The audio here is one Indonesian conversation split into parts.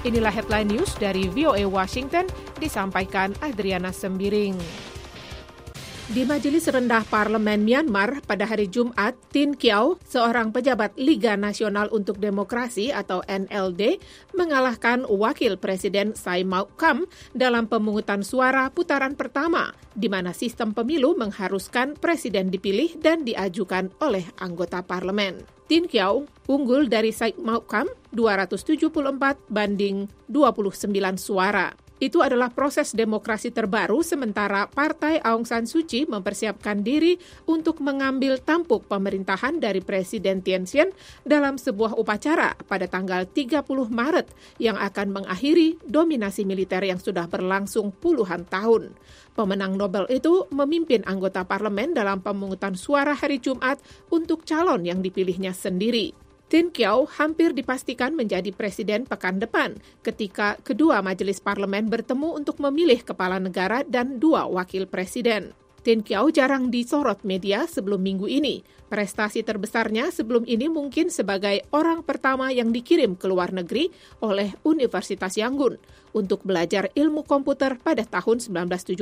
Inilah headline news dari VOA Washington, disampaikan Adriana Sembiring. Di Majelis Rendah Parlemen Myanmar pada hari Jumat, Tin Kyaw, seorang pejabat Liga Nasional untuk Demokrasi atau NLD, mengalahkan Wakil Presiden Say Mauk Kam dalam pemungutan suara putaran pertama, di mana sistem pemilu mengharuskan presiden dipilih dan diajukan oleh anggota parlemen. Tin Kyaw unggul dari Say Mauk Kam 274 banding 29 suara. Itu adalah proses demokrasi terbaru sementara Partai Aung San Suu Kyi mempersiapkan diri untuk mengambil tampuk pemerintahan dari Presiden Thein Sein dalam sebuah upacara pada tanggal 30 Maret yang akan mengakhiri dominasi militer yang sudah berlangsung puluhan tahun. Pemenang Nobel itu memimpin anggota parlemen dalam pemungutan suara hari Jumat untuk calon yang dipilihnya sendiri. Tin Kyaw hampir dipastikan menjadi presiden pekan depan ketika kedua majelis parlemen bertemu untuk memilih kepala negara dan 2 wakil presiden. Tin Kyaw jarang disorot media sebelum minggu ini. Prestasi terbesarnya sebelum ini mungkin sebagai orang pertama yang dikirim ke luar negeri oleh Universitas Yangon untuk belajar ilmu komputer pada tahun 1971.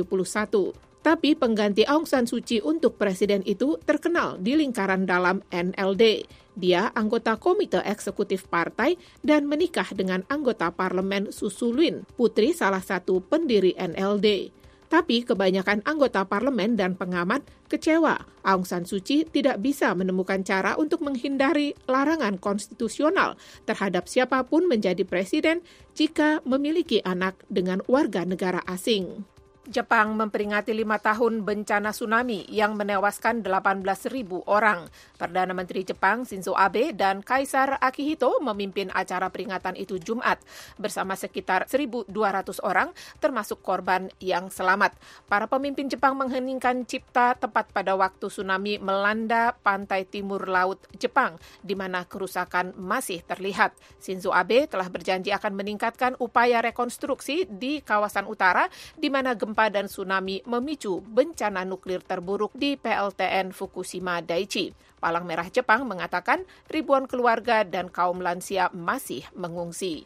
Tapi pengganti Aung San Suu Kyi untuk presiden itu terkenal di lingkaran dalam NLD. Dia anggota komite eksekutif partai dan menikah dengan anggota parlemen Su Su Lwin, putri salah satu pendiri NLD. Tapi kebanyakan anggota parlemen dan pengamat kecewa Aung San Suu Kyi tidak bisa menemukan cara untuk menghindari larangan konstitusional terhadap siapapun menjadi presiden jika memiliki anak dengan warga negara asing. Jepang memperingati 5 tahun bencana tsunami yang menewaskan 18.000 orang. Perdana Menteri Jepang Shinzo Abe dan Kaisar Akihito memimpin acara peringatan itu Jumat bersama sekitar 1.200 orang termasuk korban yang selamat. Para pemimpin Jepang mengheningkan cipta tepat pada waktu tsunami melanda pantai timur laut Jepang di mana kerusakan masih terlihat. Shinzo Abe telah berjanji akan meningkatkan upaya rekonstruksi di kawasan utara di mana gempa dan tsunami memicu bencana nuklir terburuk di PLTN Fukushima Daiichi. Palang Merah Jepang mengatakan ribuan keluarga dan kaum lansia masih mengungsi.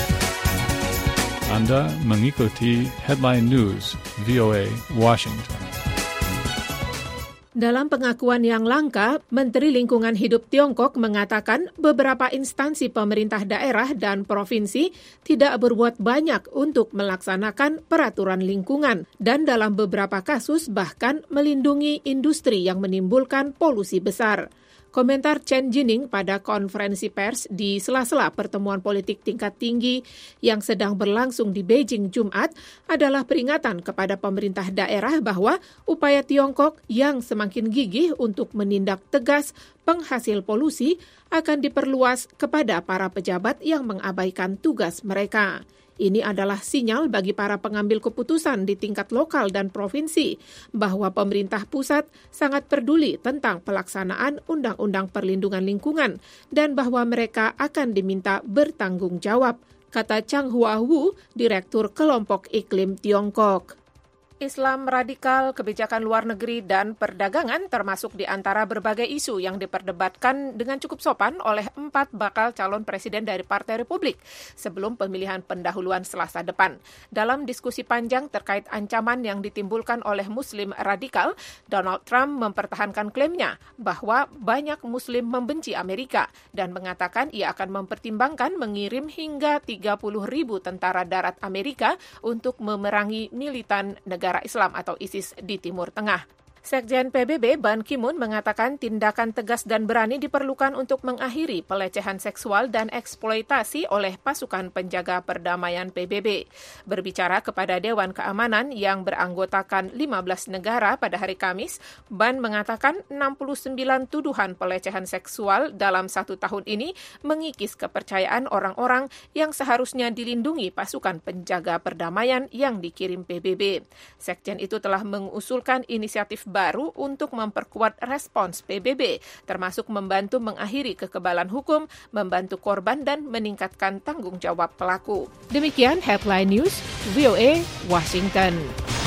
Anda mengikuti Headline News VOA Washington. Dalam pengakuan yang langka, Menteri Lingkungan Hidup Tiongkok mengatakan beberapa instansi pemerintah daerah dan provinsi tidak berbuat banyak untuk melaksanakan peraturan lingkungan dan dalam beberapa kasus bahkan melindungi industri yang menimbulkan polusi besar. Komentar Chen Jining pada konferensi pers di sela-sela pertemuan politik tingkat tinggi yang sedang berlangsung di Beijing Jumat adalah peringatan kepada pemerintah daerah bahwa upaya Tiongkok yang semakin gigih untuk menindak tegas penghasil polusi akan diperluas kepada para pejabat yang mengabaikan tugas mereka. Ini adalah sinyal bagi para pengambil keputusan di tingkat lokal dan provinsi bahwa pemerintah pusat sangat peduli tentang pelaksanaan Undang-Undang Perlindungan Lingkungan dan bahwa mereka akan diminta bertanggung jawab, kata Chang Hua-Wu, Direktur Kelompok Iklim Tiongkok. Islam radikal, kebijakan luar negeri, dan perdagangan termasuk di antara berbagai isu yang diperdebatkan dengan cukup sopan oleh 4 bakal calon presiden dari Partai Republik sebelum pemilihan pendahuluan Selasa depan. Dalam diskusi panjang terkait ancaman yang ditimbulkan oleh Muslim radikal, Donald Trump mempertahankan klaimnya bahwa banyak Muslim membenci Amerika dan mengatakan ia akan mempertimbangkan mengirim hingga 30.000 tentara darat Amerika untuk memerangi militan negara Islam atau ISIS di Timur Tengah. Sekjen PBB Ban Ki-moon mengatakan tindakan tegas dan berani diperlukan untuk mengakhiri pelecehan seksual dan eksploitasi oleh pasukan penjaga perdamaian PBB. Berbicara kepada Dewan Keamanan yang beranggotakan 15 negara pada hari Kamis, Ban mengatakan 69 tuduhan pelecehan seksual dalam 1 tahun ini mengikis kepercayaan orang-orang yang seharusnya dilindungi pasukan penjaga perdamaian yang dikirim PBB. Sekjen itu telah mengusulkan inisiatif baru untuk memperkuat respons PBB, termasuk membantu mengakhiri kekebalan hukum, membantu korban, dan meningkatkan tanggung jawab pelaku. Demikian Headline News, VOA, Washington.